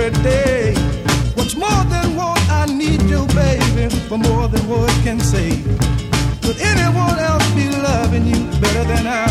every day. What's more than what I need you, baby, for more than words can say. Could anyone else be loving you better than I